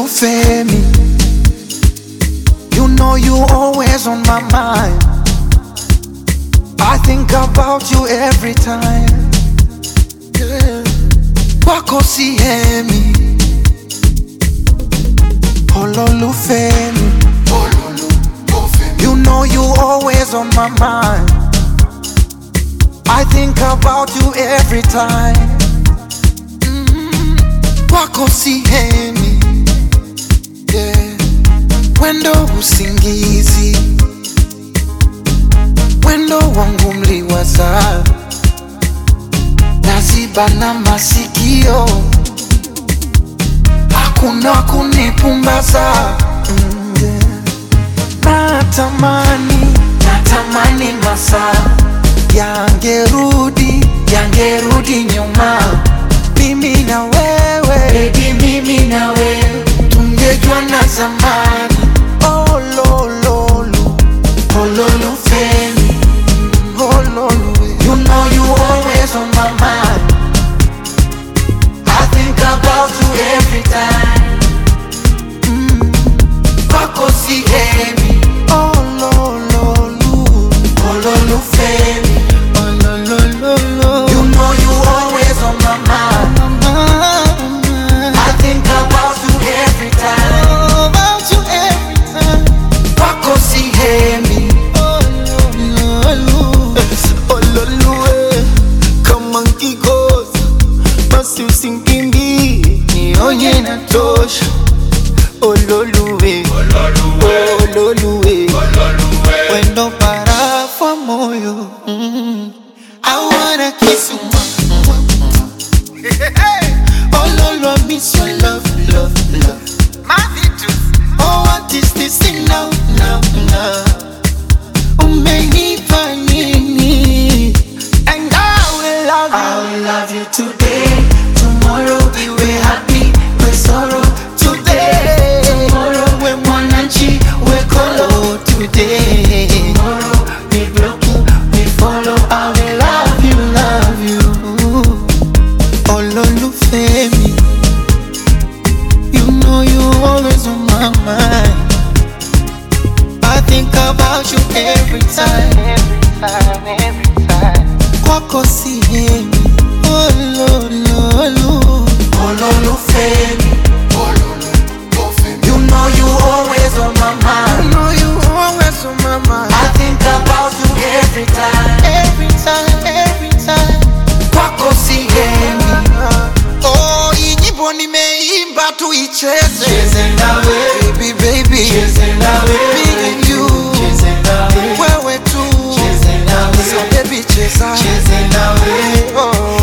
Ololufemi, you know you always on my mind. I think about you every time. Yeah. Wako sihemi, Ololufemi, you know you always on my mind. I think about you every time. Wako sihemi, yeah. Wendo usingizi, wendo wangu mliwaza, naziba na masikio, hakuna kunipumbaza. Yeah. Natamani masaa yangerudi nyuma. Mimi na wewe, baby, mimi na wewe tungejua na zamani. Oh lololu, Ololufemi, you know you always on my mind. I think about you every time. Wako sihemi, oh lololu, Ololufemi, you know you always on my mind. I think about you every time. Wako sihemi, Ololue, kama nkikosa basi usinkimbi, nionye na tosha. Ololue, wendo parafa moyo. I wanna kiss you. Ololu, I miss your love. Oh, what is this thing now? Umenipa nini? And I will love you today. Tomorrow we're happy, we're sorrow. Today, tomorrow we're mwananchi, we're kolo. Today, tomorrow we broken, we follow. I will love you. Ololufemi, you know you always on my mind. I think about you every time. Kwako sihemi, Ololufemi, you know you always on my mind. I think about you every time. Wako sihemi, oh inyimbo nimeimba tuicheze. Cheze nawe, Baby, cheze nawe, me and you, cheze nawe, wewe tu. cheze nawe, So baby cheza, cheze nawe. oh.